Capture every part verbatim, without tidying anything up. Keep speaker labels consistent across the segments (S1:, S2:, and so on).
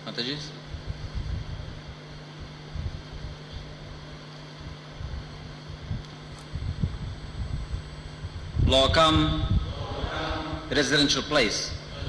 S1: Mataji? Lokam, residential place.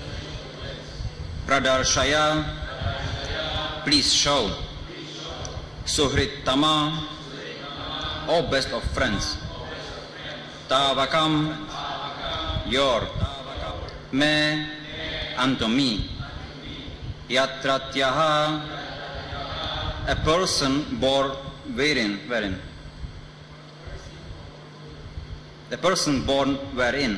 S1: Pradarshaya, please show. Suhrit Tama, oh best of friends. Tavakam, your. Me, unto me. Yatratyaha, a person born wherein, wherein. The person born wherein.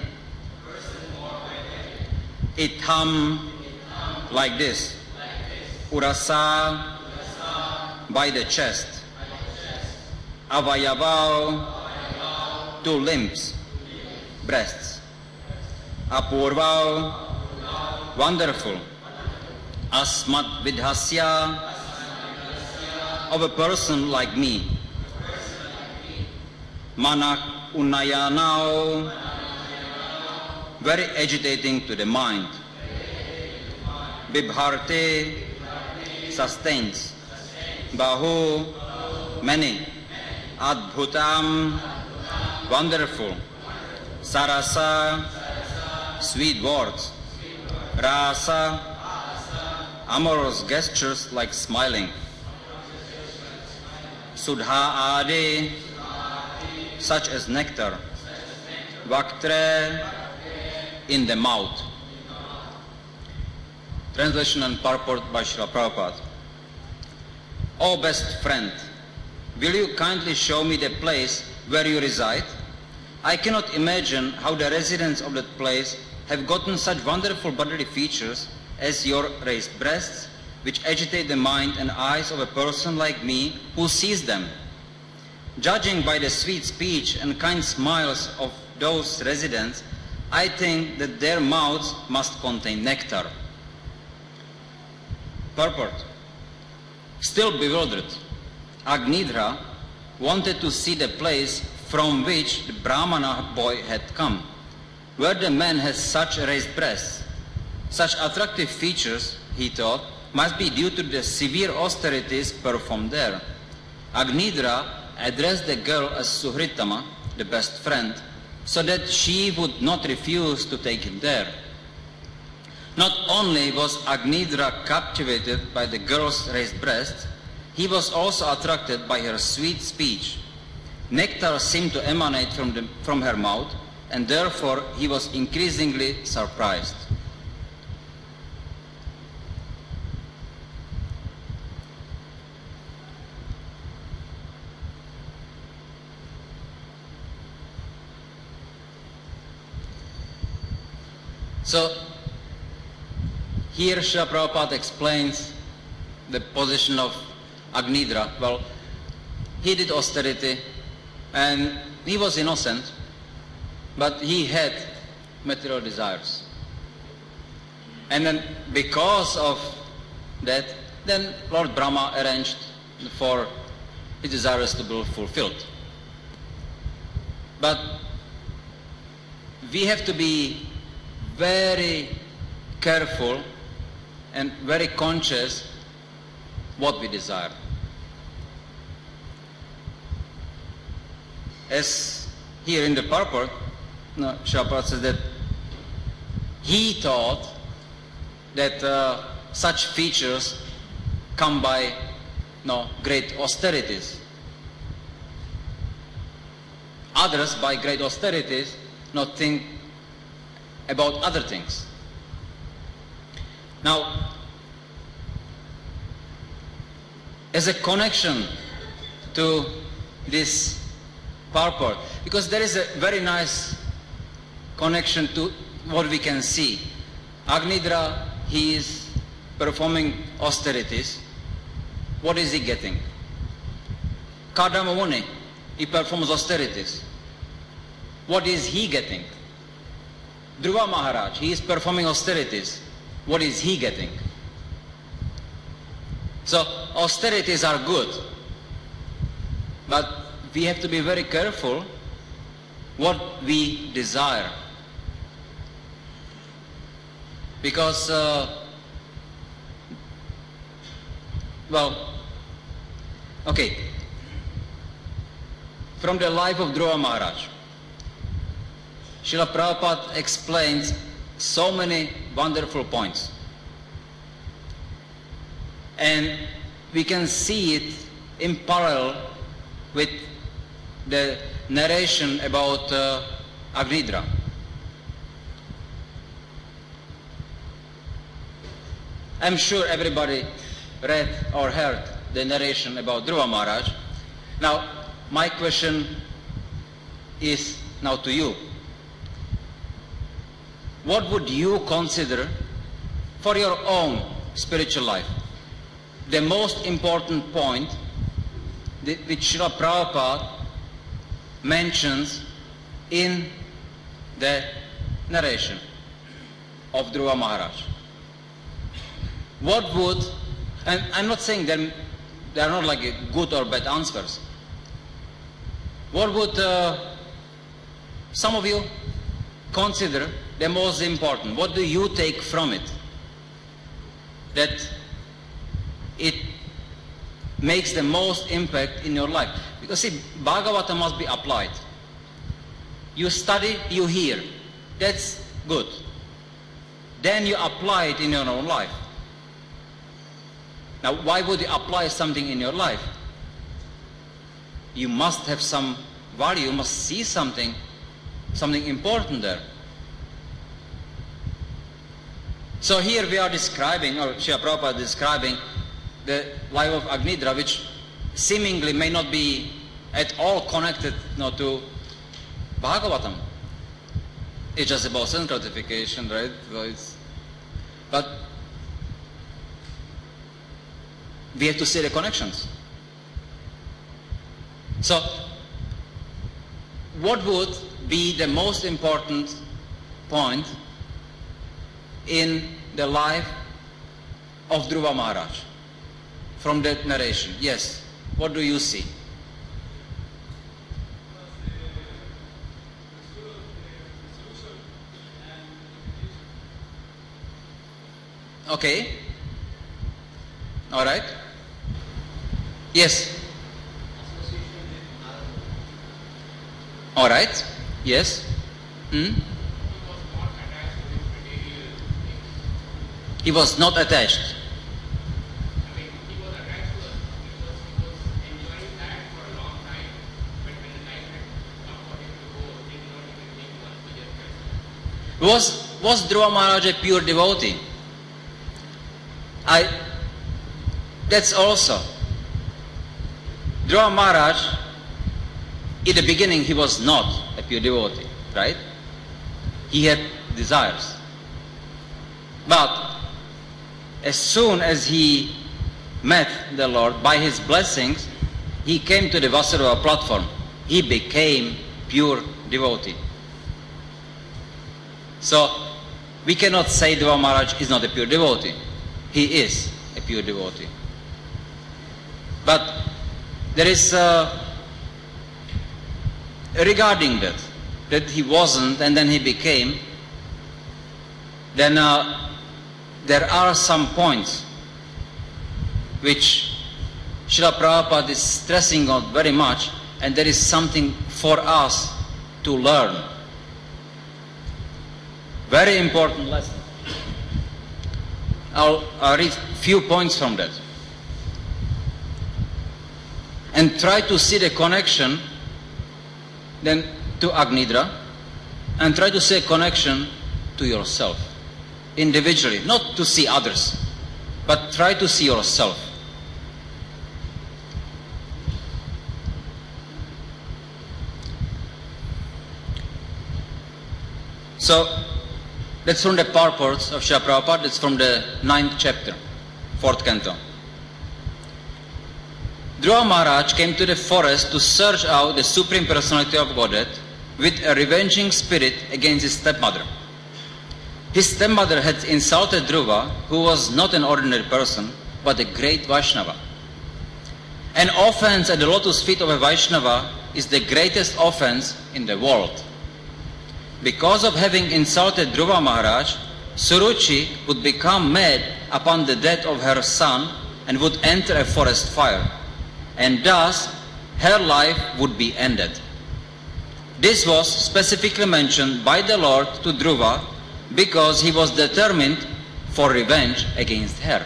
S1: Itham, like this. Urasa, by the chest. Avayavao, two limbs, breasts. Apurvao, wonderful. Asmat vidhasya, of a person like me. Manak unayanao, very agitating to the mind. Bibharte, sustains. Bahu, many. Adbhutam, wonderful. Sarasa, sweet words. Rasa, amorous gestures like smiling. Sudha adi, such as nectar. Vaktre, in the mouth. Translation and purport by Srila Prabhupada. O best friend, will you kindly show me the place where you reside? I cannot imagine how the residents of that place have gotten such wonderful bodily features as your raised breasts, which agitate the mind and eyes of a person like me who sees them. Judging by the sweet speech and kind smiles of those residents, I think that their mouths must contain nectar. Purport. Still bewildered, Agnidhra wanted to see the place from which the Brahmana boy had come, where the man has such raised breasts. Such attractive features, he thought, must be due to the severe austerities performed there. Agnidhra addressed the girl as Suhritama, the best friend, so that she would not refuse to take him there. Not only was Agnidhra captivated by the girl's raised breasts, he was also attracted by her sweet speech. Nectar seemed to emanate from, the, from her mouth, and therefore he was increasingly surprised. So, here Srila Prabhupada explains the position of Agnidhra. Well, he did austerity and he was innocent, but he had material desires. And then because of that, then Lord Brahma arranged for his desires to be fulfilled. But we have to be very careful and very conscious what we desire. As here in the purport, no, Srila says that he thought that uh, such features come by no, great austerities. Others, by great austerities, not think about other things. Now, as a connection to this purport, because there is a very nice connection to what we can see. Agnidhra, he is performing austerities. What is he getting? Kardama Muni, he performs austerities. What is he getting? Dhruva Maharaj, he is performing austerities. What is he getting? So, austerities are good, but we have to be very careful what we desire. Because uh, Well, okay. From the life of Dhruva Maharaj, Srila Prabhupada explains so many wonderful points. And we can see it in parallel with the narration about uh, Agnidra. I'm sure everybody read or heard the narration about Dhruva Maharaj. Now, my question is now to you. What would you consider for your own spiritual life the most important point which Srila Prabhupada mentions in the narration of Dhruva Maharaj? What would, and I'm not saying that they are not like good or bad answers. What would uh, some of you consider the most important? What do you take from it that it makes the most impact in your life? Because see, Bhagavata must be applied. You study, you hear. That's good. Then you apply it in your own life. Now, why would you apply something in your life? You must have some value, you must see something, something important there. So here we are describing, or Srila Prabhupada is describing, the life of Agnidra, which seemingly may not be at all connected you know, to Bhagavatam. It's just about sense gratification, right? So it's, but we have to see the connections. So, what would be the most important point in the life of Dhruva Maharaj from that narration? Yes, what do you see? Okay. All right. Yes. All right. Yes. Hmm? He was not attached.
S2: I mean, he was attached to us because he was enjoying that for a long time. But when the time had come for him to go, he did not even think once he just left.
S1: Was, was Dhruva Maharaj a pure devotee? I, that's also. Dhruva Maharaj, in the beginning, he was not a pure devotee, right? He had desires. But as soon as he met the Lord, by his blessings, he came to the Vasudeva platform. He became pure devotee. So, we cannot say Dhruva Maharaj is not a pure devotee. He is a pure devotee. But there is, uh, regarding that, that he wasn't and then he became, then uh, there are some points which Srila Prabhupada is stressing on very much, and there is something for us to learn. Very important lesson. I'll, I'll read few points from that. And try to see the connection then to Agnidra, and try to see a connection to yourself, individually, not to see others, but try to see yourself. So, that's from the purports of Srila Prabhupada, that's from the ninth chapter, fourth canto. Dhruva Maharaj came to the forest to search out the Supreme Personality of Godhead with a revenging spirit against his stepmother. His stepmother had insulted Dhruva, who was not an ordinary person, but a great Vaishnava. An offense at the lotus feet of a Vaishnava is the greatest offense in the world. Because of having insulted Dhruva Maharaj, Suruchi would become mad upon the death of her son and would enter a forest fire, and thus her life would be ended. This was specifically mentioned by the Lord to Dhruva because he was determined for revenge against her.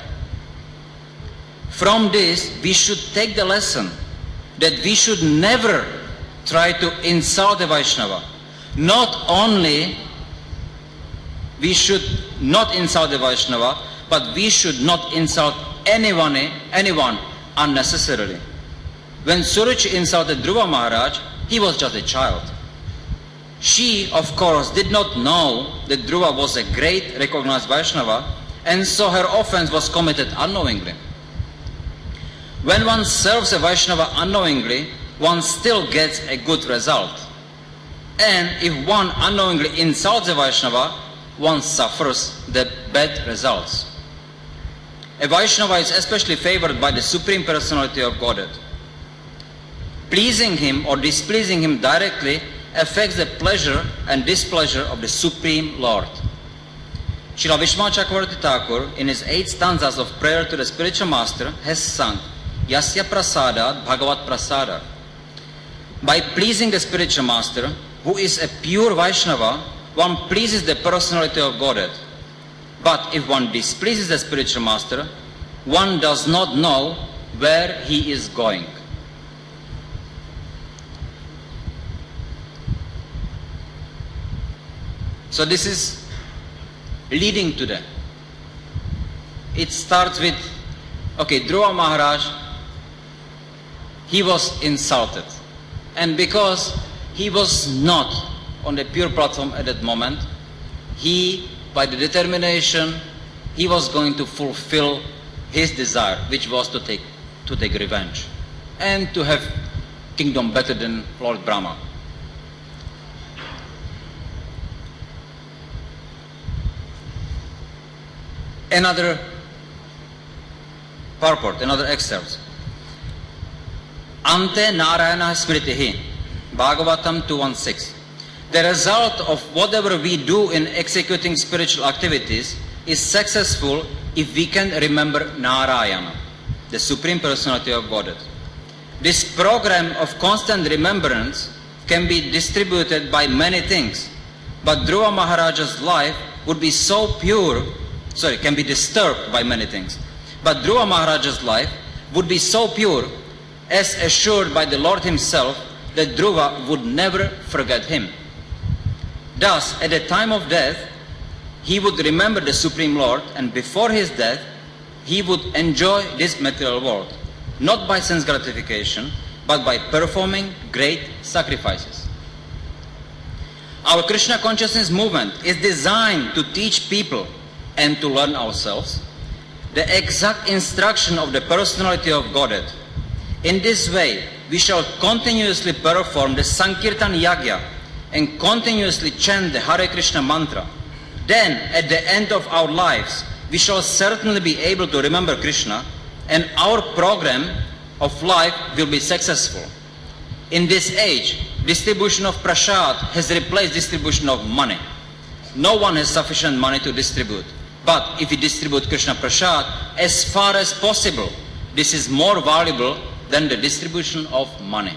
S1: From this, we should take the lesson that we should never try to insult a Vaishnava. Not only we should not insult the Vaishnava, but we should not insult anyone, anyone unnecessarily. When Suruchi insulted Dhruva Maharaj, he was just a child. She, of course, did not know that Dhruva was a great recognized Vaishnava, and so her offense was committed unknowingly. When one serves a Vaishnava unknowingly, one still gets a good result. And if one unknowingly insults a Vaishnava, one suffers the bad results. A Vaishnava is especially favored by the Supreme Personality of Godhead. Pleasing him or displeasing him directly affects the pleasure and displeasure of the Supreme Lord. Srila Vishwanath Chakravarti Thakur, in his eight stanzas of prayer to the spiritual master, has sung Yasya Prasadat Bhagavat Prasada. By pleasing the spiritual master, who is a pure Vaishnava, one pleases the personality of Godhead. But if one displeases the spiritual master, one does not know where he is going. So this is leading to that. It starts with, okay, Dhruva Maharaj, he was insulted. And because he was not on the pure platform at that moment, he, by the determination, he was going to fulfill his desire, which was to take, to take revenge and to have kingdom better than Lord Brahma. Another purport, another excerpt. Ante Narayana Smritihi, Bhagavatam two sixteen. The result of whatever we do in executing spiritual activities is successful if we can remember Narayana, the Supreme Personality of Godhead. This program of constant remembrance can be distributed by many things, but Dhruva Maharaja's life would be so pure, sorry, can be disturbed by many things. But Dhruva Maharaja's life would be so pure, as assured by the Lord himself, that Dhruva would never forget him. Thus, at the time of death, he would remember the Supreme Lord, and before his death, he would enjoy this material world, not by sense gratification, but by performing great sacrifices. Our Krishna consciousness movement is designed to teach people and to learn ourselves the exact instruction of the personality of Godhead. In this way, we shall continuously perform the Sankirtan Yagya and continuously chant the Hare Krishna mantra. Then, at the end of our lives, we shall certainly be able to remember Krishna, and our program of life will be successful. In this age, distribution of prasad has replaced distribution of money. No one has sufficient money to distribute. But if we distribute Krishna prasad as far as possible, this is more valuable than the distribution of money.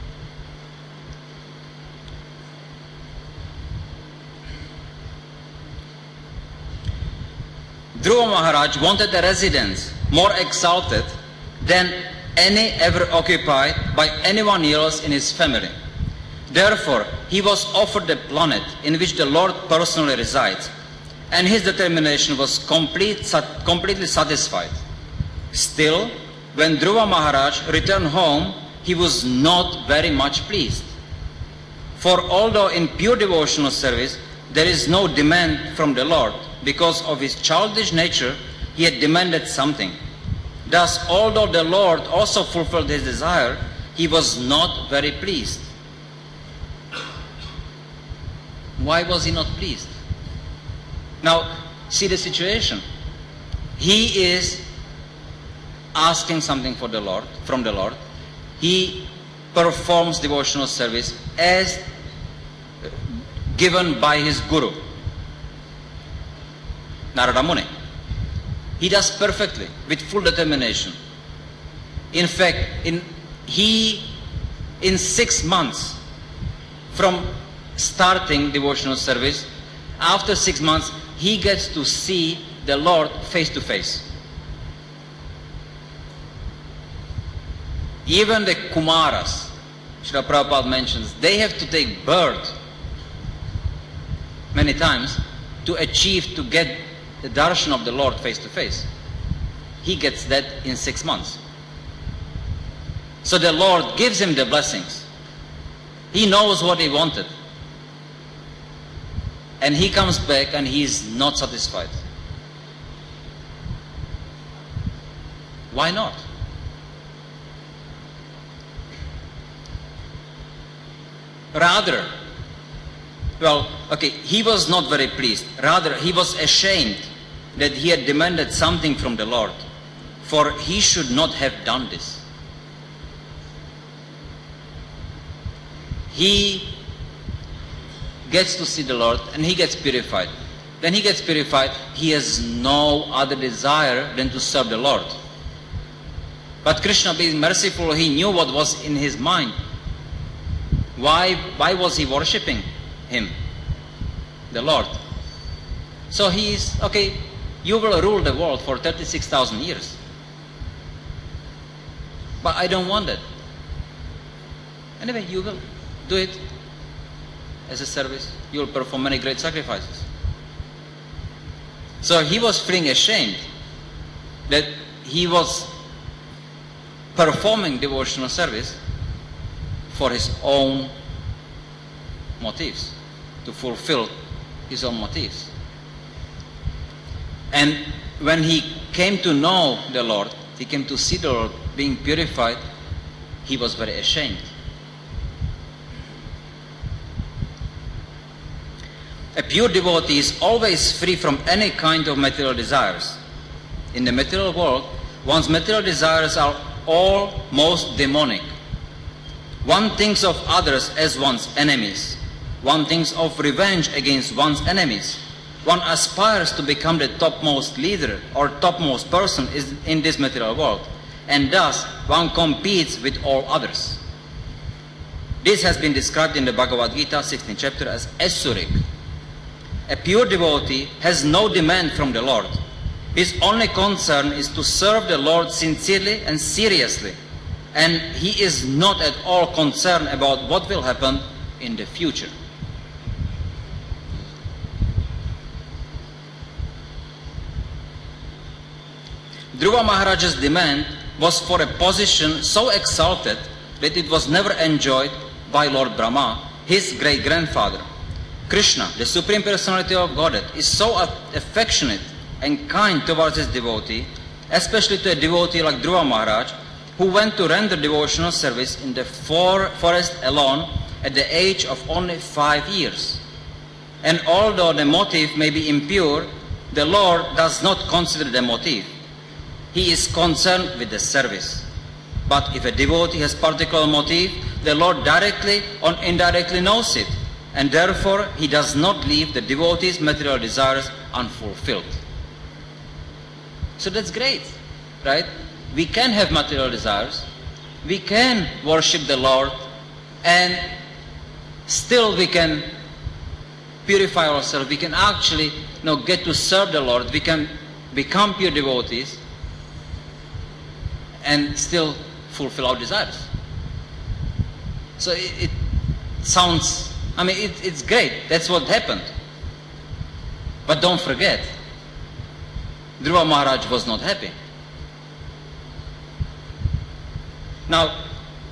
S1: Dhruva Maharaj wanted a residence more exalted than any ever occupied by anyone else in his family. Therefore, he was offered a planet in which the Lord personally resides, and his determination was complete, completely satisfied. Still, when Dhruva Maharaj returned home, he was not very much pleased. For although in pure devotional service there is no demand from the Lord, because of his childish nature, he had demanded something. Thus, although the Lord also fulfilled his desire, he was not very pleased. Why was he not pleased? Now, see the situation. He is asking something for the Lord, from the Lord. He performs devotional service as given by his Guru, Narada Muni. He does perfectly, with full determination. In fact, in, he, in six months from starting devotional service, after six months, he gets to see the Lord face to face. Even the Kumaras, Srila Prabhupada mentions, they have to take birth many times to achieve, to get the darshan of the Lord face to face. He gets that in six months. So the Lord gives him the blessings. He knows what he wanted. And he comes back and he is not satisfied. Why not? Rather, well, okay, he was not very pleased. Rather, he was ashamed that he had demanded something from the Lord, for he should not have done this. He gets to see the Lord and he gets purified. When he gets purified, he has no other desire than to serve the Lord. But Krishna, being merciful, he knew what was in his mind. Why, why was he worshipping him, the Lord? So he is, okay, you will rule the world for thirty-six thousand years. But I don't want that. Anyway, you will do it as a service. You will perform many great sacrifices. So he was feeling ashamed that he was performing devotional service for his own motives, to fulfill his own motives. And when he came to know the Lord, he came to see the Lord being purified, he was very ashamed. A pure devotee is always free from any kind of material desires. In the material world, one's material desires are all most demonic. One thinks of others as one's enemies. One thinks of revenge against one's enemies. One aspires to become the topmost leader or topmost person in this material world. And thus, one competes with all others. This has been described in the Bhagavad Gita, sixteenth chapter, as Asuric. A pure devotee has no demand from the Lord. His only concern is to serve the Lord sincerely and seriously. And he is not at all concerned about what will happen in the future. Dhruva Maharaja's demand was for a position so exalted that it was never enjoyed by Lord Brahma, his great-grandfather. Krishna, the Supreme Personality of Godhead, is so affectionate and kind towards his devotee, especially to a devotee like Dhruva Maharaj, who went to render devotional service in the for forest alone at the age of only five years. And although the motive may be impure, the Lord does not consider the motive. He is concerned with the service. But if a devotee has particular motive, the Lord directly or indirectly knows it, and therefore he does not leave the devotee's material desires unfulfilled. So that's great, right? We can have material desires, we can worship the Lord, and still we can purify ourselves. We can actually, you know, get to serve the Lord. We can become pure devotees and still fulfill our desires. So it, it sounds, I mean, it, it's great. That's what happened. But don't forget, Dhruva Maharaj was not happy. Now,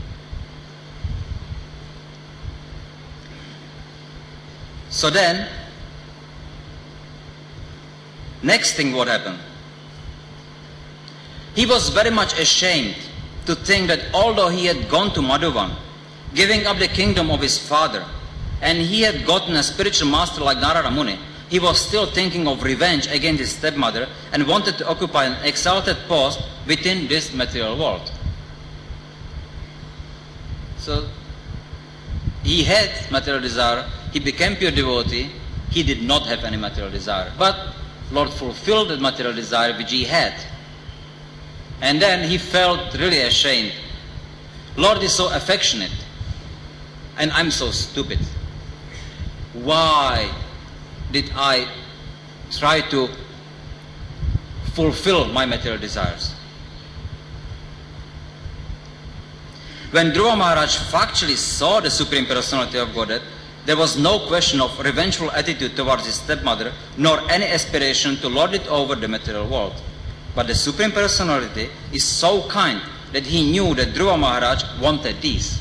S1: so then, next thing what happened? He was very much ashamed to think that although he had gone to Madhuvan, giving up the kingdom of his father, and he had gotten a spiritual master like Narada Muni, he was still thinking of revenge against his stepmother and wanted to occupy an exalted post within this material world. So, he had material desire, he became pure devotee, he did not have any material desire. But Lord fulfilled the material desire which he had. And then he felt really ashamed. Lord is so affectionate, and I'm so stupid. Why did I try to fulfill my material desires? When Dhruva Maharaj factually saw the Supreme Personality of Godhead, there was no question of revengeful attitude towards his stepmother, nor any aspiration to lord it over the material world. But the Supreme Personality is so kind that he knew that Dhruva Maharaj wanted this.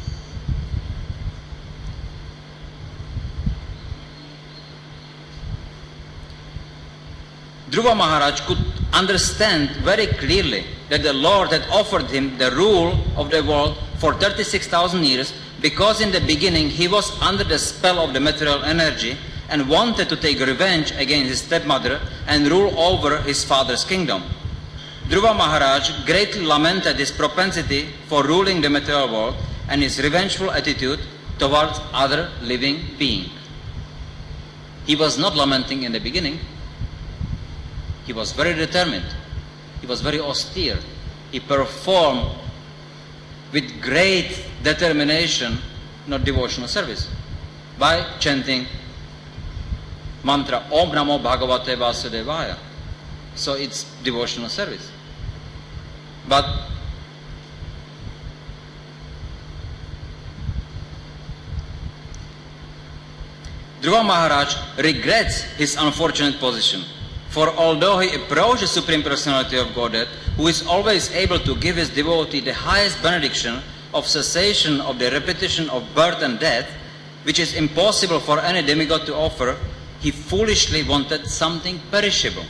S1: Dhruva Maharaj could understand very clearly that the Lord had offered him the rule of the world for thirty-six thousand years, because in the beginning he was under the spell of the material energy and wanted to take revenge against his stepmother and rule over his father's kingdom. Dhruva Maharaj greatly lamented his propensity for ruling the material world and his revengeful attitude towards other living beings. He was not lamenting in the beginning. He was very determined. He was very austere. He performed with great determination, not devotional service, by chanting mantra Om Namo Bhagavate Vasudevaya. So it's devotional service. But Dhruva Maharaj regrets his unfortunate position. For although he approached the Supreme Personality of Godhead, who is always able to give his devotee the highest benediction of cessation of the repetition of birth and death, which is impossible for any demigod to offer, he foolishly wanted something perishable.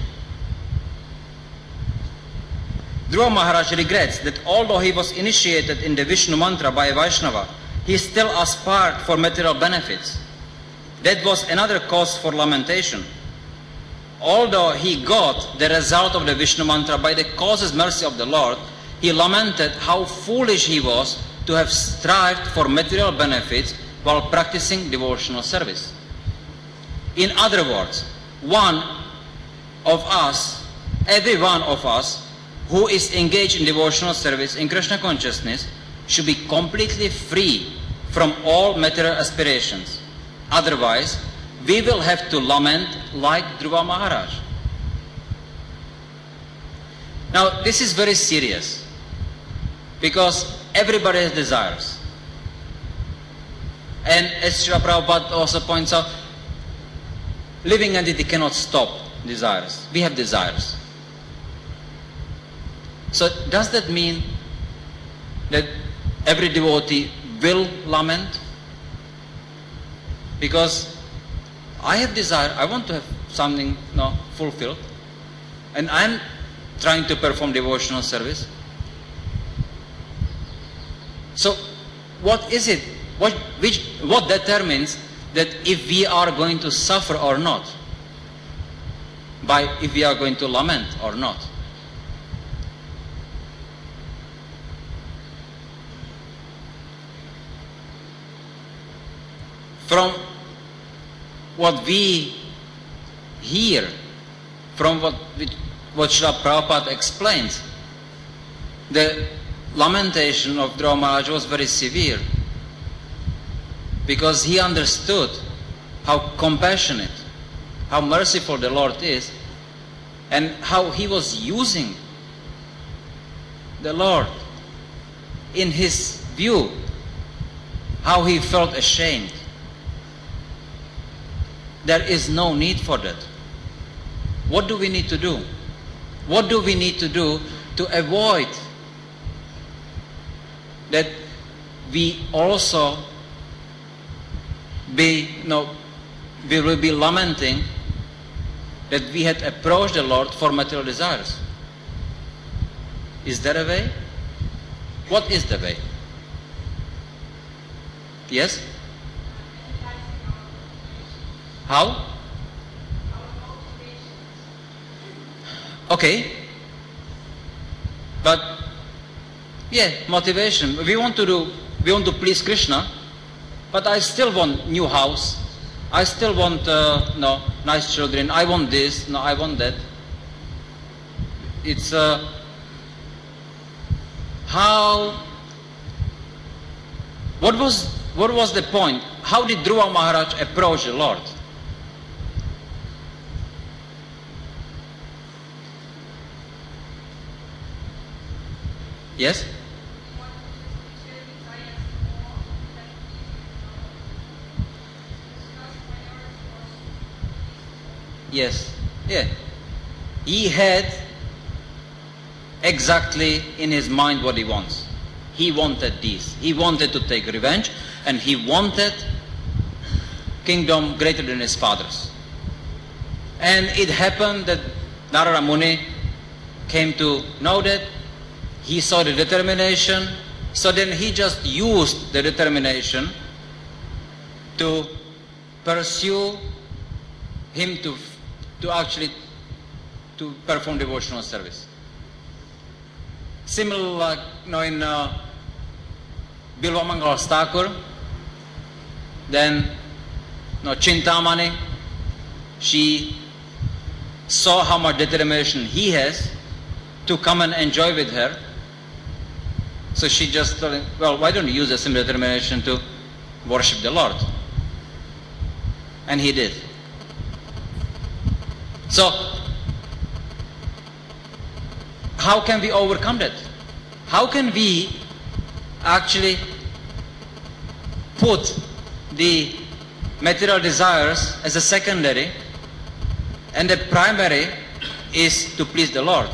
S1: Dhruva Maharaj regrets that although he was initiated in the Vishnu mantra by a Vaishnava, he still aspired for material benefits. That was another cause for lamentation. Although he got the result of the Vishnu mantra by the causeless mercy of the Lord, he lamented how foolish he was to have strived for material benefits while practicing devotional service. In other words, one of us, every one of us who is engaged in devotional service in Krishna consciousness should be completely free from all material aspirations. Otherwise, we will have to lament like Dhruva Maharaj. Now, this is very serious, because everybody has desires. And as Srila Prabhupada also points out, living entity cannot stop desires. We have desires. So does that mean that every devotee will lament? Because I have desire, I want to have something you know, fulfilled, and I'm trying to perform devotional service. So what is it? What, which, what determines that if we are going to suffer or not? By if we are going to lament or not? From what we hear, from what, what Srila Prabhupada explains, the lamentation of Dhruva Maharaj was very severe, because he understood how compassionate, how merciful the Lord is, and how he was using the Lord in his view, how he felt ashamed. There is no need for that. What do we need to do? What do we need to do to avoid that we also be, you know, we will be lamenting that we had approached the Lord for material desires? Is there a way? What is the way? Yes? How? Okay. But, yeah, motivation. We want to do, we want to please Krishna, but I still want new house. I still want uh, no nice children. I want this. No, I want that. It's uh, how. What was what was the point? How did Dhruva Maharaj approach the Lord? Yes? Yes. Yeah. He had exactly in his mind what he wants. He wanted this. He wanted to take revenge, and he wanted kingdom greater than his father's. And it happened that Narada Muni came to know that. He saw the determination, so then he just used the determination to pursue him to, to actually to perform devotional service. Similar, like you know, in uh, Bilva Mangala Thakur, then you know, Chintamani, she saw how much determination he has to come and enjoy with her. So she just told him, well, why don't you use the same determination to worship the Lord? And he did. So, how can we overcome that? How can we actually put the material desires as a secondary, and the primary is to please the Lord?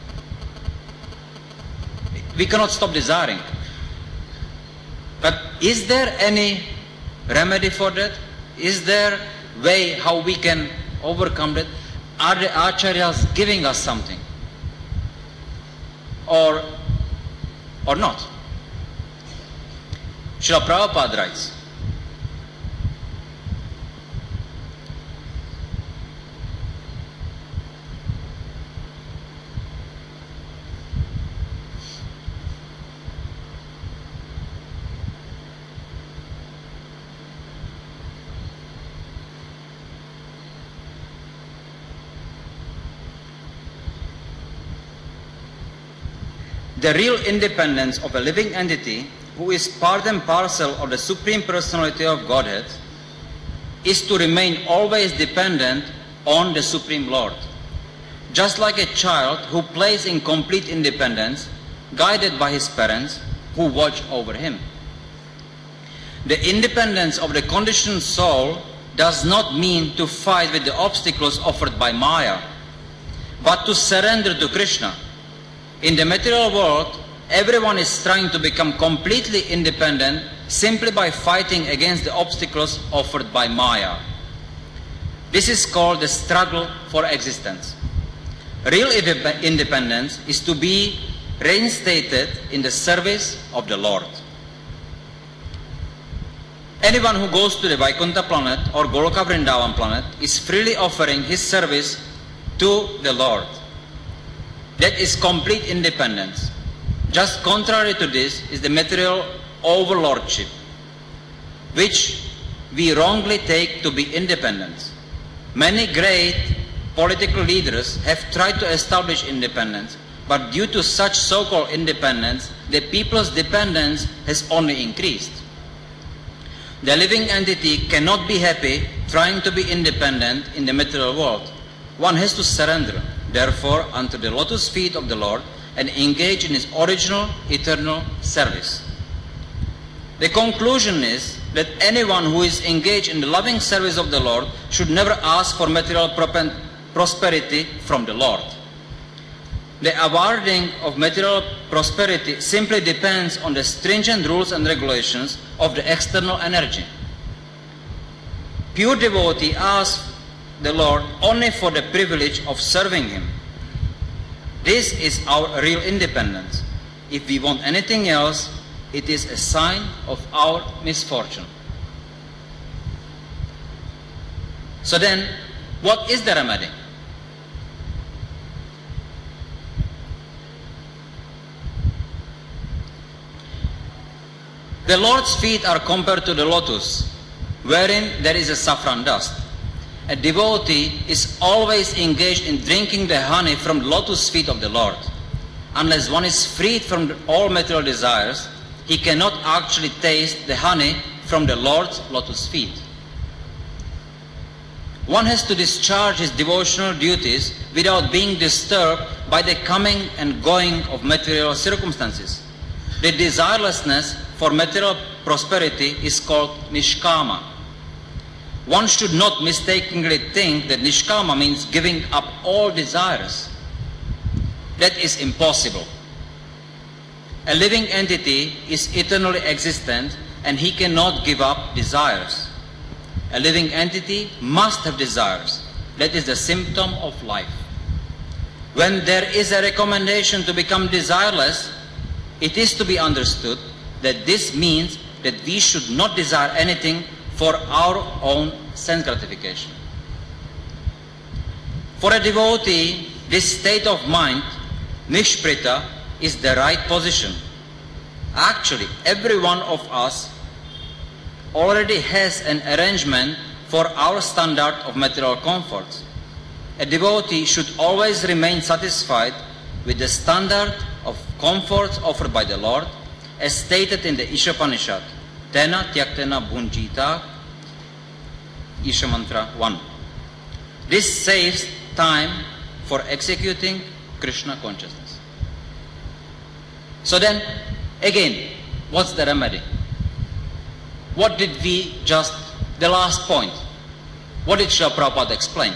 S1: We cannot stop desiring. But is there any remedy for that? Is there a way how we can overcome that? Are the acharyas giving us something? Or, or not? Srila Prabhupada writes, the real independence of a living entity who is part and parcel of the Supreme Personality of Godhead is to remain always dependent on the Supreme Lord. Just like a child who plays in complete independence, guided by his parents who watch over him. The independence of the conditioned soul does not mean to fight with the obstacles offered by Maya, but to surrender to Krishna. In the material world, everyone is trying to become completely independent simply by fighting against the obstacles offered by Maya. This is called the struggle for existence. Real independence is to be reinstated in the service of the Lord. Anyone who goes to the Vaikuntha planet or Goloka Vrindavan planet is freely offering his service to the Lord. That is complete independence. Just contrary to this is the material overlordship, which we wrongly take to be independence. Many great political leaders have tried to establish independence, but due to such so-called independence, the people's dependence has only increased. The living entity cannot be happy trying to be independent in the material world. One has to surrender, therefore, unto the lotus feet of the Lord and engage in his original, eternal service. The conclusion is that anyone who is engaged in the loving service of the Lord should never ask for material prosperity from the Lord. The awarding of material prosperity simply depends on the stringent rules and regulations of the external energy. Pure devotee asks the Lord only for the privilege of serving him. This is our real independence. If we want anything else, it is a sign of our misfortune. So then, what is the remedy? The Lord's feet are compared to the lotus, wherein there is a saffron dust. A devotee is always engaged in drinking the honey from the lotus feet of the Lord. Unless one is freed from all material desires, he cannot actually taste the honey from the Lord's lotus feet. One has to discharge his devotional duties without being disturbed by the coming and going of material circumstances. The desirelessness for material prosperity is called nishkama. One should not mistakenly think that nishkama means giving up all desires. That is impossible. A living entity is eternally existent and he cannot give up desires. A living entity must have desires. That is the symptom of life. When there is a recommendation to become desireless, it is to be understood that this means that we should not desire anything for our own sense gratification. For a devotee, this state of mind, nishprita, is the right position. Actually, every one of us already has an arrangement for our standard of material comforts. A devotee should always remain satisfied with the standard of comforts offered by the Lord, as stated in the Ishopanishad, Tena Tyaktena Bhunjita, Isha Mantra one. This saves time for executing Krishna consciousness. So then, again, what's the remedy? What did we just, the last point, what did Srila Prabhupada explain?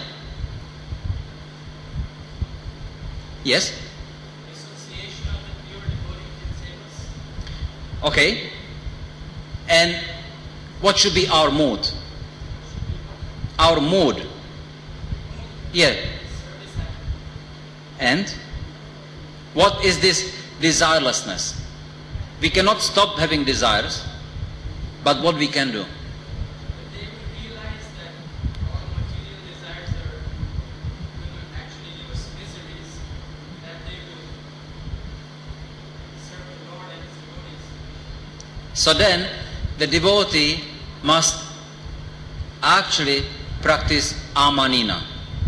S1: Yes?
S2: Association of the pure devotee can save us.
S1: Okay. And what should be our mood? Our mood. Yeah.
S2: Service act.
S1: And what is this desirelessness? We cannot stop having desires, but what we can do?
S2: But they will realize that all material desires are will actually give us miseries, that they will serve the Lord and His devotees.
S1: So then, the devotee must actually practice amanina.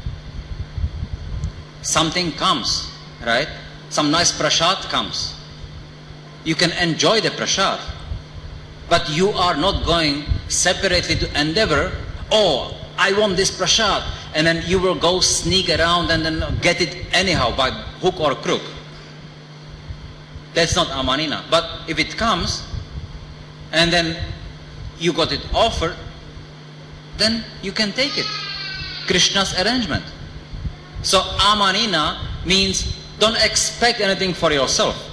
S1: Something comes, right? Some nice prasad comes. You can enjoy the prasad, but you are not going separately to endeavor, oh, I want this prasad, and then you will go sneak around and then get it anyhow by hook or crook. That's not amanina. But if it comes, and then you got it offered, then you can take it. Krishna's arrangement. So amanina means don't expect anything for yourself.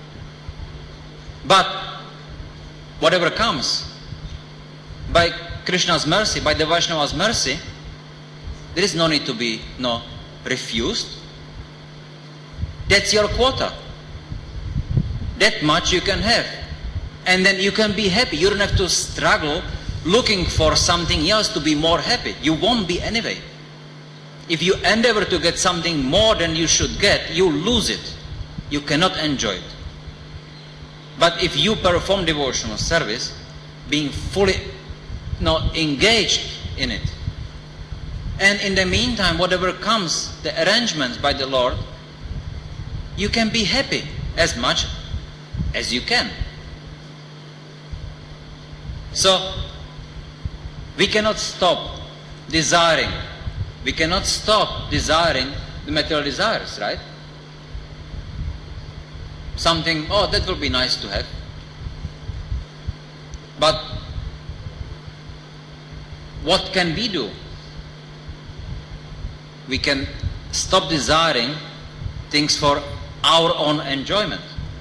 S1: But whatever comes, by Krishna's mercy, by the Vaishnava's mercy, there is no need to be no refused. That's your quota. That much you can have. And then you can be happy. You don't have to struggle looking for something else to be more happy. You won't be anyway. If you endeavor to get something more than you should get, you lose it. You cannot enjoy it. But if you perform devotional service, being fully you know, engaged in it, and in the meantime, whatever comes, the arrangements by the Lord, you can be happy as much as you can. So, we cannot stop desiring. We cannot stop desiring the material desires, right? Something, oh, that will be nice to have. But what can we do? We can stop desiring things for our own enjoyment.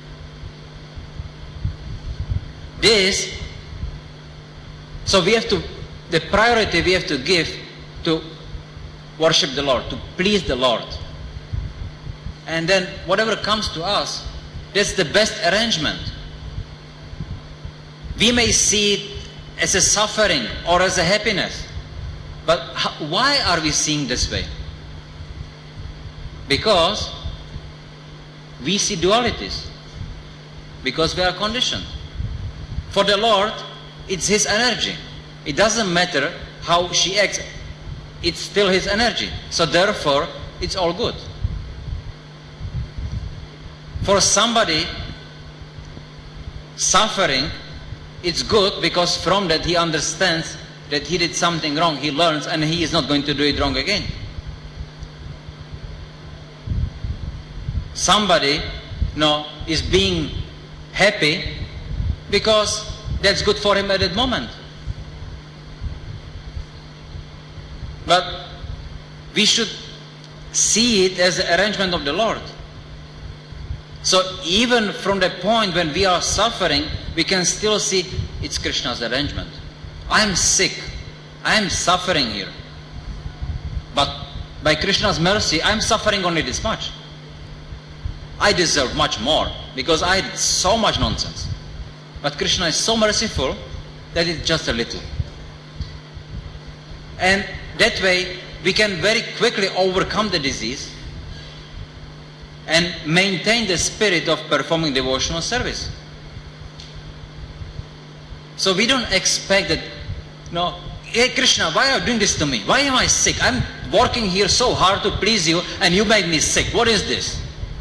S1: This, so we have to, the priority we have to give to worship the Lord, to please the Lord. And then whatever comes to us, that's the best arrangement. We may see it as a suffering or as a happiness. But how, why are we seeing this way? Because we see dualities. Because we are conditioned. For the Lord, it's His energy. It doesn't matter how she acts. It's still his energy. So therefore, it's all good. For somebody suffering, it's good because from that he understands that he did something wrong. He learns and he is not going to do it wrong again. Somebody, you know, is being happy because that's good for him at that moment. But we should see it as the arrangement of the Lord. So even from the point when we are suffering, we can still see it's Krishna's arrangement. I am sick. I am suffering here. But by Krishna's mercy, I am suffering only this much. I deserve much more because I did so much nonsense. But Krishna is so merciful that it's just a little. And that way, we can very quickly overcome the disease and maintain the spirit of performing devotional service. So we don't expect that, no, hey Krishna, why are you doing this to me? Why am I sick? I'm working here so hard to please you and you make me sick. What is this?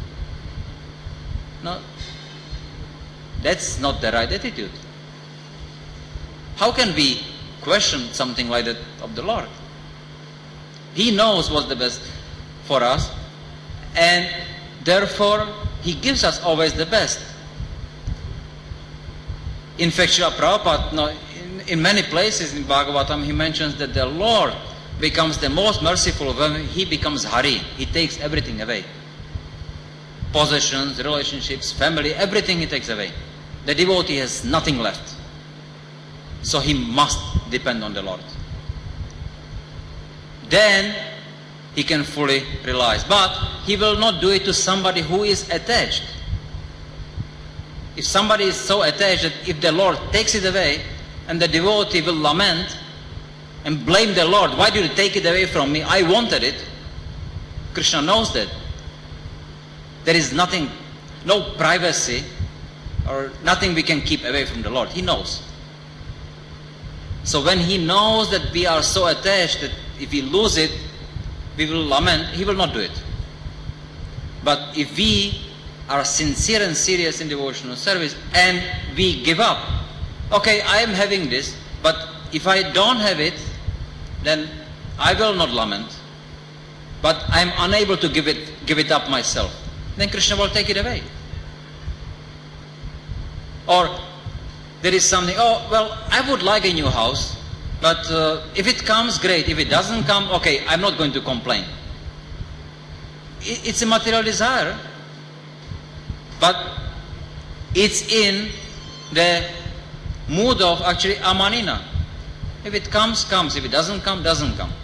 S1: No, that's not the right attitude. How can we question something like that of the Lord? He knows what's the best for us, and therefore He gives us always the best. In fact, Srila Prabhupada, no, in, in many places in Bhagavatam, he mentions that the Lord becomes the most merciful when He becomes Hari. He takes everything away. Possessions, relationships, family, everything He takes away. The devotee has nothing left. So he must depend on the Lord. Then he can fully realize. But he will not do it to somebody who is attached. If somebody is so attached that if the Lord takes it away, and the devotee will lament and blame the Lord, why did you take it away from me? I wanted it. Krishna knows that. There is nothing, no privacy or nothing we can keep away from the Lord. He knows. So when He knows that we are so attached that if we lose it, we will lament, He will not do it. But if we are sincere and serious in devotional service and we give up, okay, I am having this, but if I don't have it, then I will not lament. But I am unable to give it, give it up myself. Then Krishna will take it away. Or there is something, oh, well, I would like a new house, but uh, if it comes, great. If it doesn't come, okay, I'm not going to complain. It, it's a material desire, but it's in the mood of actually amanina. If it comes, comes. If it doesn't come, doesn't come.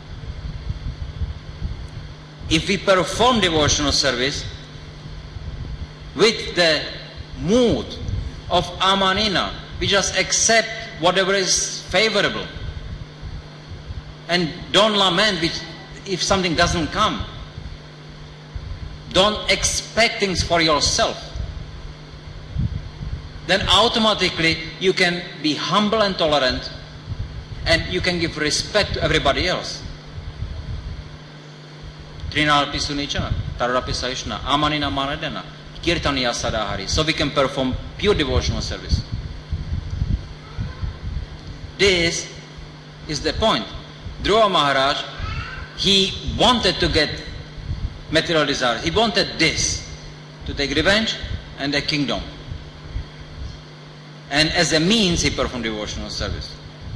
S1: If we perform devotional service with the mood of amanina, we just accept whatever is favorable and don't lament if something doesn't come. Don't expect things for yourself. Then automatically you can be humble and tolerant, and you can give respect to everybody else. Trinalpi Sunichana, Tarapi Saishna, Amanina Manadena, Kirtaniya Sadahari. So we can perform pure devotional service. This is the point. Dhruva Maharaj, he wanted to get material desires. He wanted this, to take revenge and a kingdom. And as a means, he performed devotional service.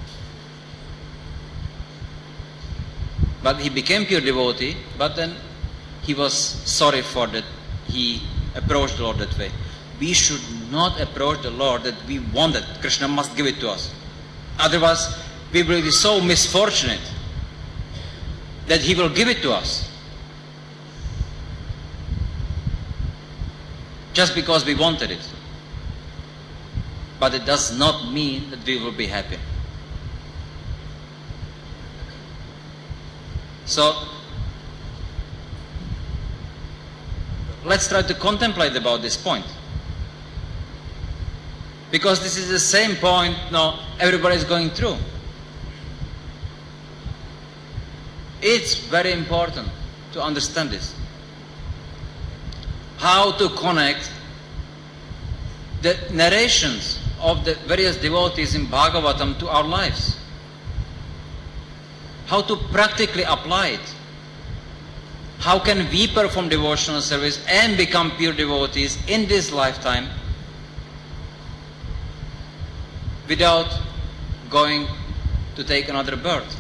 S1: But he became pure devotee, but then he was sorry for that. He approached the Lord that way. We should not approach the Lord that we want it. Krishna must give it to us. Otherwise, we will be so misfortunate that He will give it to us. Just because we wanted it. But it does not mean that we will be happy. So, let's try to contemplate about this point. Because this is the same point now everybody is going through. It's very important to understand this. How to connect the narrations of the various devotees in Bhagavatam to our lives. How to practically apply it. How can we perform devotional service and become pure devotees in this lifetime without going to take another birth?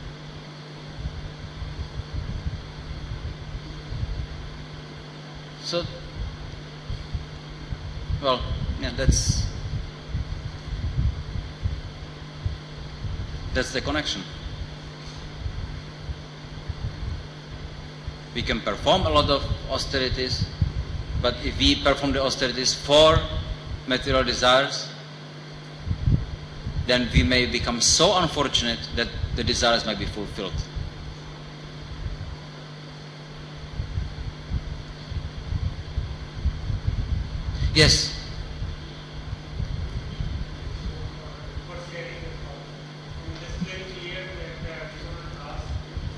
S1: So, well, yeah, that's that's the connection. We can perform a lot of austerities, but if we perform the austerities for material desires, then we may become so unfortunate that the desires might be fulfilled. Yes.
S2: For sharing your thoughts. And it's very clear that uh, we don't ask.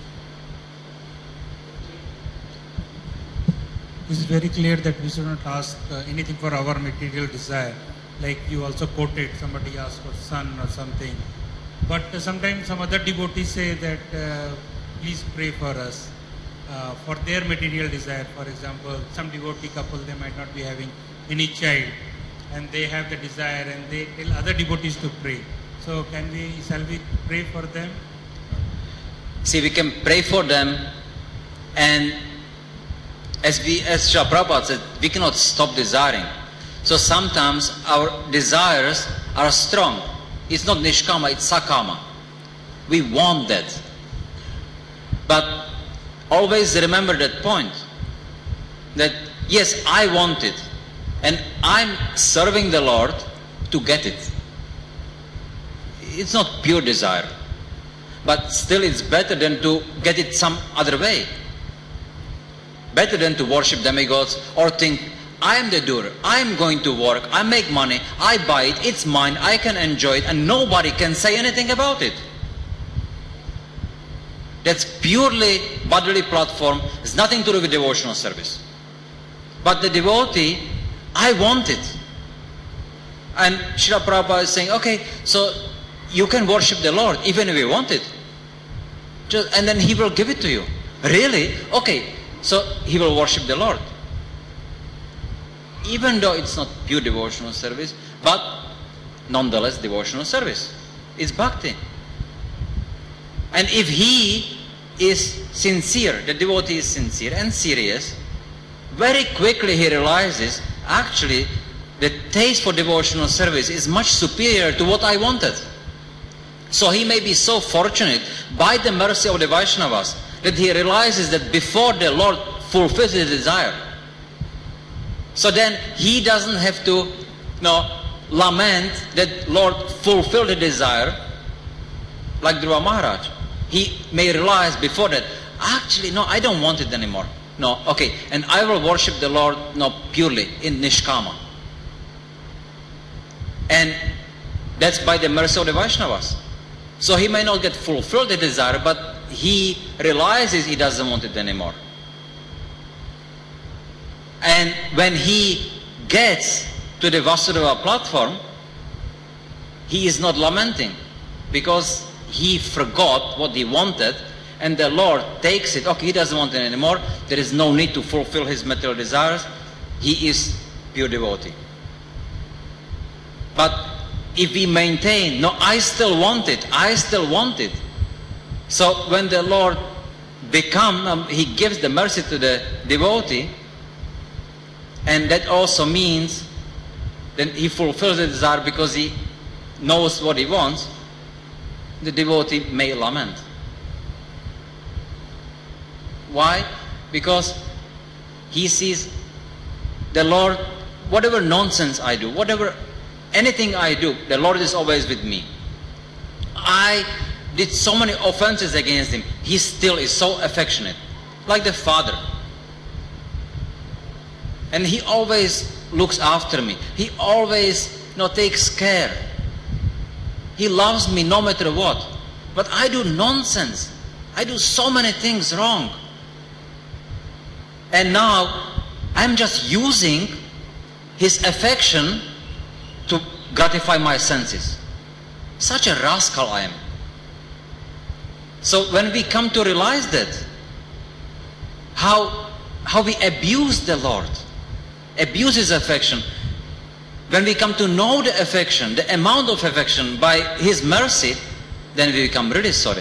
S3: It is very clear that we should not ask uh, anything for our material desire. Like you also quoted, somebody asked for son or something. But uh, sometimes some other devotees say that uh, please pray for us uh, for their material desire. For example, some devotee couple, they might not be having any child and they have the desire and they tell other devotees to pray. So can we, shall we pray for them?
S1: See, we can pray for them, and as we, as Srila Prabhupada said, we cannot stop desiring. So sometimes our desires are strong. It's not nishkama, it's sakama. We want that. But always remember that point, that yes, I want it, and I'm serving the Lord to get it. It's not pure desire, but still it's better than to get it some other way. Better than to worship demigods or think, I am the doer, I am going to work, I make money, I buy it, it's mine, I can enjoy it, and nobody can say anything about it. That's purely bodily platform, it's nothing to do with devotional service. But the devotee, I want it. And Srila Prabhupada is saying, okay, so you can worship the Lord even if you want it. Just, and then He will give it to you. Really? Okay, so He will worship the Lord. Even though it's not pure devotional service, but nonetheless devotional service. It's bhakti. And if he is sincere, the devotee is sincere and serious, very quickly he realizes, actually, the taste for devotional service is much superior to what I wanted. So he may be so fortunate by the mercy of the Vaishnavas that he realizes that before the Lord fulfills his desire, so then he doesn't have to you know, lament that Lord fulfilled the desire like Dhruva Maharaj. He may realize before that, actually, no, I don't want it anymore. No, okay, and I will worship the Lord no, purely in Nishkama. And that's by the mercy of the Vaishnavas. So he may not get fulfilled the desire, but he realizes he doesn't want it anymore. And when he gets to the Vasudeva platform, he is not lamenting because he forgot what he wanted, and the Lord takes it. Okay, he doesn't want it anymore. There is no need to fulfill his material desires. He is pure devotee. But if we maintain, no, I still want it, I still want it. So when the Lord become, um, he gives the mercy to the devotee, and that also means then he fulfills the desire because he knows what he wants, the devotee may lament. Why? Because he sees the Lord, whatever nonsense I do, whatever, anything I do, the Lord is always with me. I did so many offenses against him, he still is so affectionate, like the father. And he always looks after me. He always you know, takes care. He loves me no matter what. But I do nonsense. I do so many things wrong. And now I'm just using his affection to gratify my senses. Such a rascal I am. So when we come to realize that, how, how we abuse the Lord, abuse his affection, when we come to know the affection, the amount of affection by his mercy, then we become really sorry.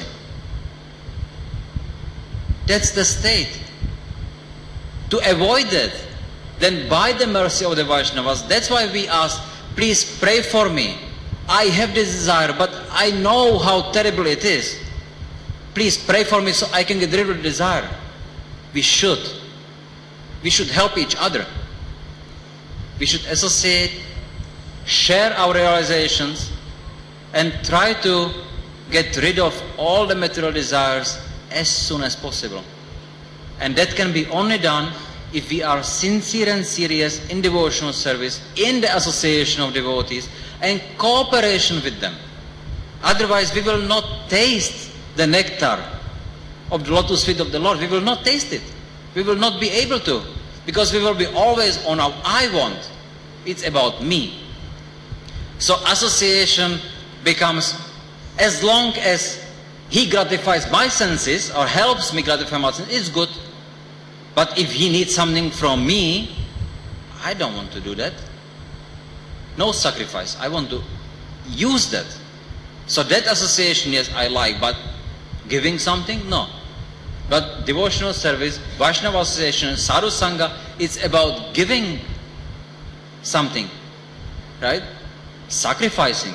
S1: That's the state. To avoid that, then by the mercy of the Vaishnavas, that's why we ask, please pray for me. I have this desire, but I know how terrible it is. Please pray for me so I can get rid of the desire. We should. We should help each other. We should associate, share our realizations, and try to get rid of all the material desires as soon as possible. And that can be only done if we are sincere and serious in devotional service, in the association of devotees, and cooperation with them. Otherwise, we will not taste the nectar of the lotus feet of the Lord. We will not taste it. We will not be able to, because we will be always on our I want. It's about me. So association becomes, as long as he gratifies my senses or helps me gratify my senses, it's good. But if he needs something from me, I don't want to do that. No sacrifice. I want to use that. So that association, yes, I like, but giving something, no. But devotional service, Vaishnava association, Sadhu Sangha, it's about giving something, right? Sacrificing.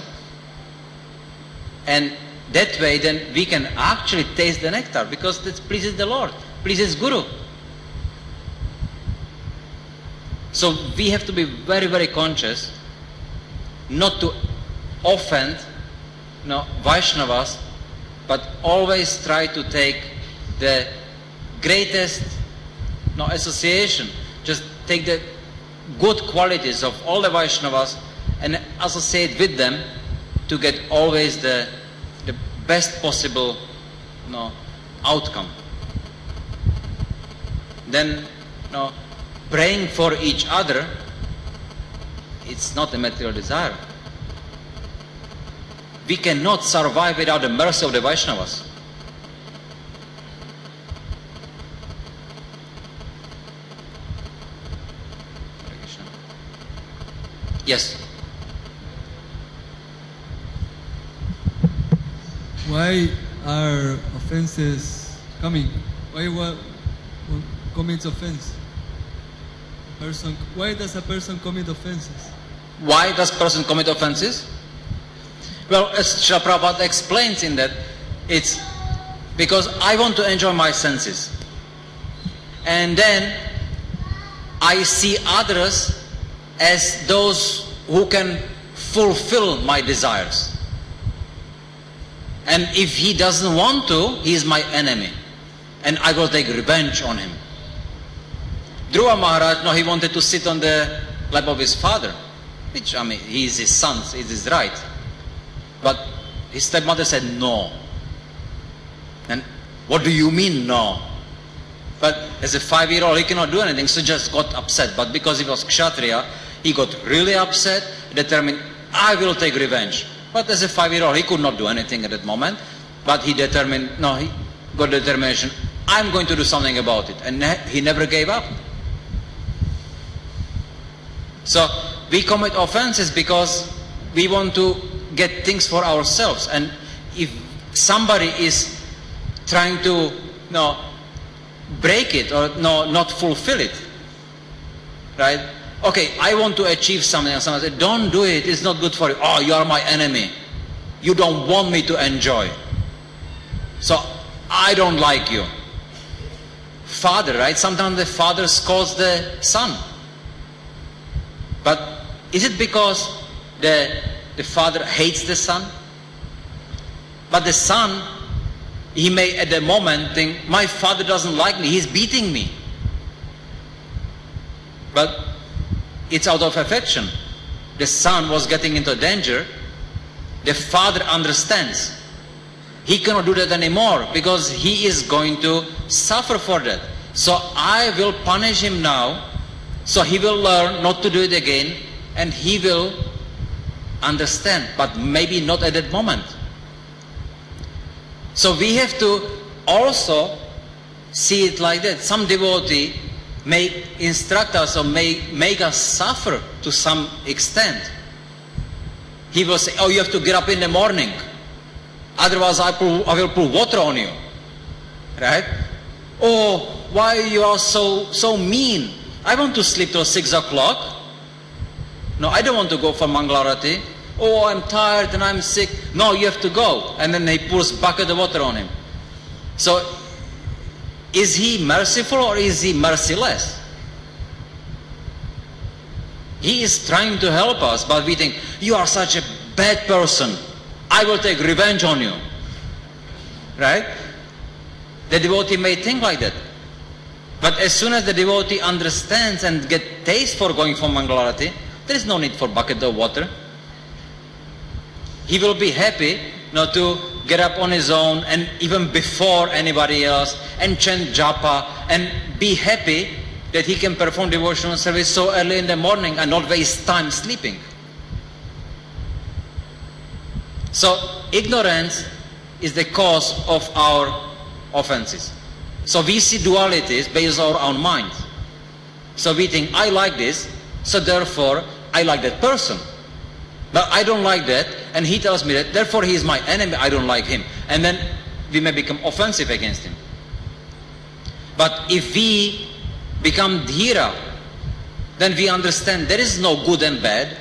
S1: And that way then we can actually taste the nectar, because that pleases the Lord, pleases Guru. So we have to be very, very conscious not to offend, you know, Vaishnavas, but always try to take the greatest, you know, association. Just take the good qualities of all the Vaishnavas and associate with them to get always the, the best possible, you know, outcome. Then, you know, praying for each other, it's not a material desire. We cannot survive without the mercy of the Vaishnavas. Yes.
S4: Why are offenses coming? Why one commits offense? Person, why does a person commit offenses?
S1: Why does a person commit offenses? Well, as Srila Prabhupada explains in that, it's because I want to enjoy my senses. And then I see others as those who can fulfill my desires. And if he doesn't want to, he is my enemy. And I will take revenge on him. Dhruva Maharaj, no, he wanted to sit on the lap of his father, which, I mean, he is his son, it is right. But his stepmother said no. And what do you mean no? But as a five-year-old, he cannot do anything, so just got upset. But because he was Kshatriya, he got really upset, determined, I will take revenge. But as a five-year-old, he could not do anything at that moment. But he determined, no, he got determination, I'm going to do something about it. And he never gave up. So we commit offenses because we want to get things for ourselves. And if somebody is trying to, you know, break it or no, not fulfill it, right? Okay, I want to achieve something, and someone says, don't do it, it's not good for you. Oh, you are my enemy. You don't want me to enjoy. So I don't like you. Father, right? Sometimes the father scolds the son. But is it because the, the father hates the son? But the son, he may at the moment think, my father doesn't like me, he's beating me. But it's out of affection. The son was getting into danger. The father understands. he cannot do that anymore because he is going to suffer for that. So I will punish him now, so he will learn not to do it again, and he will understand, but maybe not at that moment. So we have to also see it like that. Some devotee may instruct us or may make us suffer to some extent. He will say, oh, you have to get up in the morning, otherwise I, pull, I will put water on you. Right? Oh, why you are so, so mean? I want to sleep till six o'clock. No, I don't want to go for Mangalarati. Oh, I'm tired and I'm sick. No, you have to go. And then he pours bucket of water on him. So, is he merciful or is he merciless? He is trying to help us, but we think, you are such a bad person. I will take revenge on you. Right? The devotee may think like that. But as soon as the devotee understands and get taste for going for Mangalarati, there is no need for bucket of water. He will be happy not to get up on his own and even before anybody else and chant japa and be happy that he can perform devotional service so early in the morning and not waste time sleeping. So ignorance is the cause of our offenses. So we see dualities based on our own mind. So we think, I like this, so therefore I like that person. But I don't like that, and he tells me that, therefore he is my enemy, I don't like him. And then we may become offensive against him. But if we become dhira, then we understand there is no good and bad.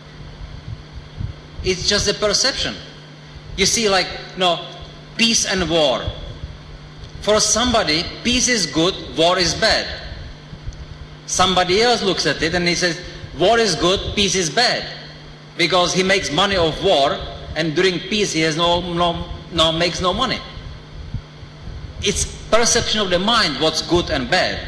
S1: It's just a perception. You see, like, no, peace and war. For somebody, peace is good, war is bad. Somebody else looks at it and he says, war is good, peace is bad. Because he makes money of war, and during peace he has no, no, no makes no money. It's perception of the mind what's good and bad.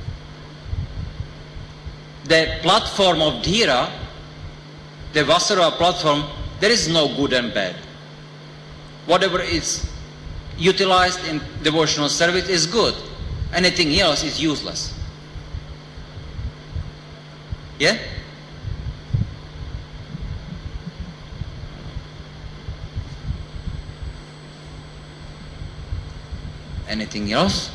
S1: The platform of dhira, the Vasara platform, there is no good and bad. Whatever is utilized in devotional service is good. Anything else is useless. Yeah? Anything else?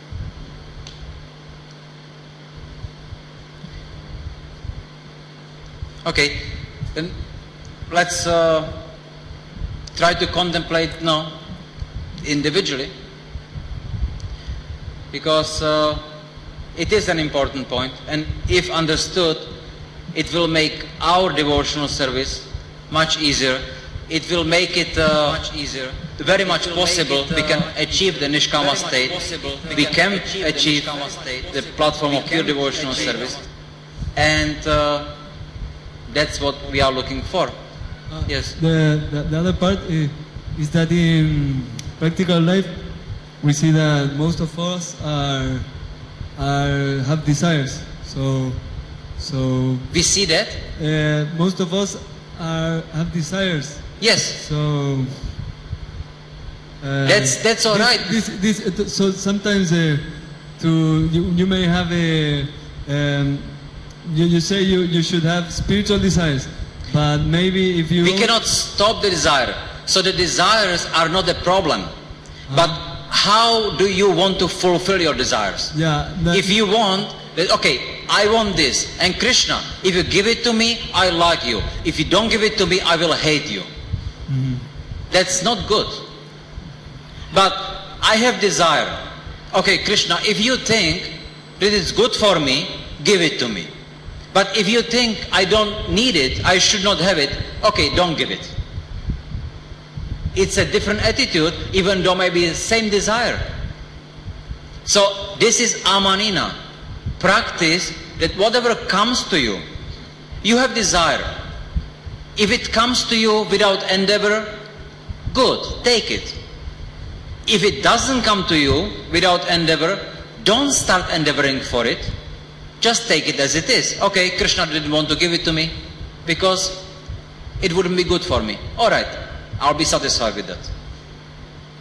S1: Okay, then let's uh, try to contemplate now individually, because uh, it is an important point, and if understood, it will make our devotional service much easier. It will make it uh, much easier, very much possible. It, uh, we can achieve the Nishkama state. We, we can achieve, achieve the, state, the platform of pure devotional service, and uh, that's what we are looking for.
S4: Uh,
S1: yes.
S4: The, the the other part is, is that in practical life, we see that most of us are are have desires. So so
S1: we see that
S4: uh, most of us are have desires.
S1: Yes.
S4: So uh,
S1: that's that's all
S4: this,
S1: right.
S4: This, this, uh, so sometimes uh, to you, you may have a um, you, you say you, you should have spiritual desires, but maybe if you
S1: we cannot stop the desire. So the desires are not the problem, uh-huh. but how do you want to fulfill your desires?
S4: Yeah. That,
S1: if you want, okay, I want this, and Krishna, if you give it to me, I like you. If you don't give it to me, I will hate you.
S4: Mm-hmm.
S1: That's not good. But I have desire. Okay, Krishna, if you think that it's good for me, give it to me. But if you think I don't need it, I should not have it, okay, don't give it. It's a different attitude, even though maybe the same desire. So this is amanina. Practice that whatever comes to you, you have desire. If it comes to you without endeavor, good, take it. If it doesn't come to you without endeavor, don't start endeavoring for it. Just take it as it is. Okay, Krishna didn't want to give it to me because it wouldn't be good for me. All right, I'll be satisfied with that.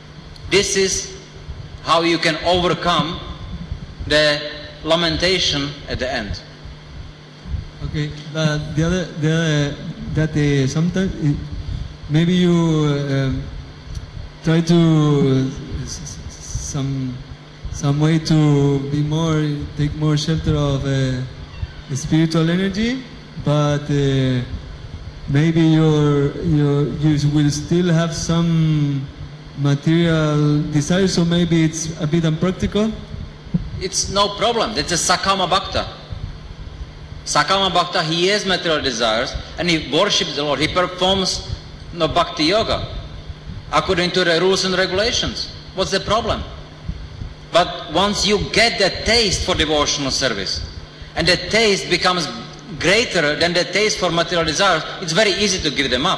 S1: this is how you can overcome the lamentation at the end.
S4: Okay, but the other, the other, that uh, sometimes uh, maybe you uh, try to uh, s- s- some some way to be more, take more shelter of uh, spiritual energy, but uh, maybe your your you will still have some material desires, so maybe it's a bit unpractical.
S1: It's no problem. That's a Sakama Bhakta. Sakama Bhakta, he has material desires and he worships the Lord. He performs no Bhakti Yoga according to the rules and regulations. What's the problem? But once you get that taste for devotional service and the taste becomes greater than the taste for material desires, it's very easy to give them up.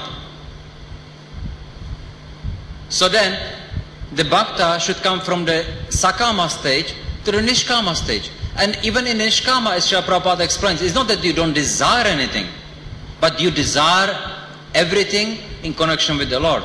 S1: So then, the Bhakta should come from the Sakama stage to the Nishkama stage. And even in Nishkama, as Srila Prabhupada explains, it's not that you don't desire anything, but you desire everything in connection with the Lord.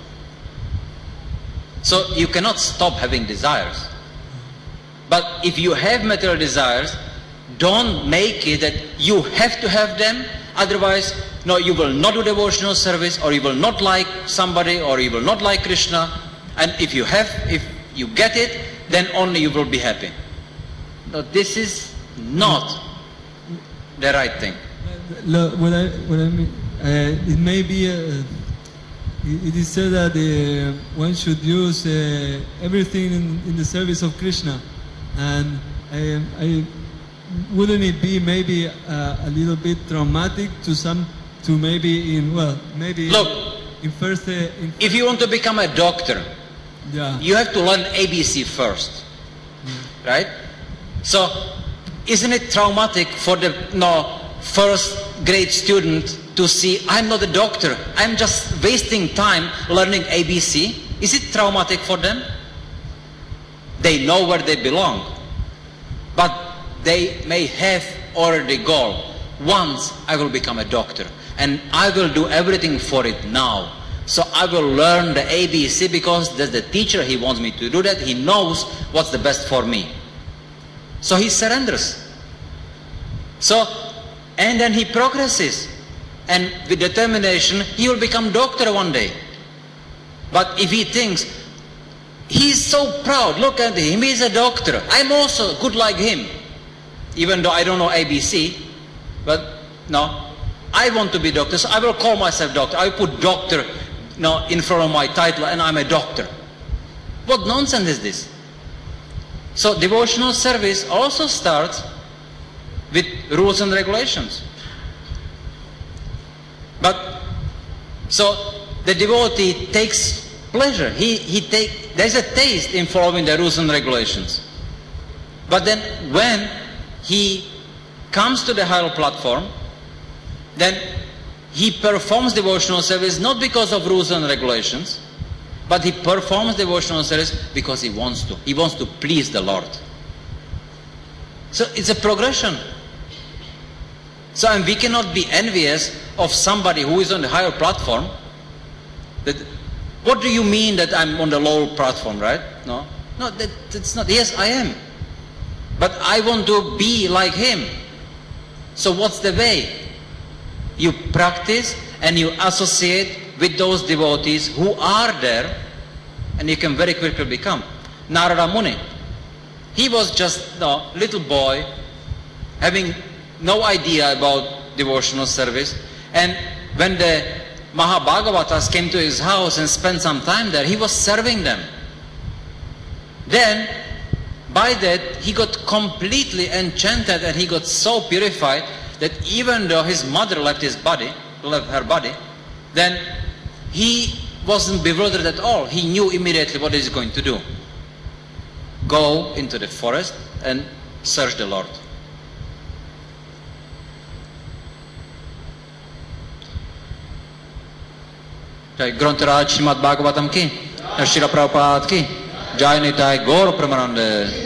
S1: So you cannot stop having desires. But if you have material desires, don't make it that you have to have them, otherwise, no, you will not do devotional service, or you will not like somebody, or you will not like Krishna. And if you have, if you get it, then only you will be happy. No, this is not the right thing.
S4: Look, what I, what I mean, uh, it may be, uh, it is said that uh, one should use uh, everything in, in the service of Krishna. And I, I, wouldn't it be maybe uh, a little bit traumatic to some, to maybe in, well, maybe
S1: Look,
S4: in first, uh, in
S1: if you want to become a doctor,
S4: yeah.
S1: you have to learn A B C first, right? So, isn't it traumatic for the no, first grade student to see, I'm not a doctor, I'm just wasting time learning A B C? Is it traumatic for them? They know where they belong, but they may have already goal. Once I will become a doctor, and I will do everything for it now. So I will learn the A B C because there's the teacher, he wants me to do that. He knows what's the best for me. So he surrenders. So, and then he progresses. And with determination, he will become doctor one day. But if he thinks, he's so proud, look at him, he's a doctor. I'm also good like him. Even though I don't know A B C, but no, I want to be doctor, so I will call myself doctor. I will put doctor no, in front of my title and I'm a doctor. What nonsense is this? So devotional service also starts with rules and regulations. But, so the devotee takes pleasure. He, he take, there's a taste in following the rules and regulations. But then when he comes to the higher platform, then he performs devotional service not because of rules and regulations, but he performs devotional service because he wants to. He wants to please the Lord. So it's a progression. So and we cannot be envious of somebody who is on the higher platform. That, what do you mean that I'm on the lower platform, right? No, no, that, that's not. Yes, I am. But I want to be like him. So what's the way? You practice and you associate with those devotees who are there, and you can very quickly become. Narada Muni, he was just a little boy having no idea about devotional service, and when the Mahabhagavatas came to his house and spent some time there, he was serving them. Then by that he got completely enchanted and he got so purified that even though his mother left his body, left her body, then he wasn't bewildered at all. He knew immediately what he's going to do. Go into the forest and search the Lord. Jai Grantharaj Srimad Bhagavatam ki, Srila Prabhupada ki, Jai Nitai Gaur Pramananda.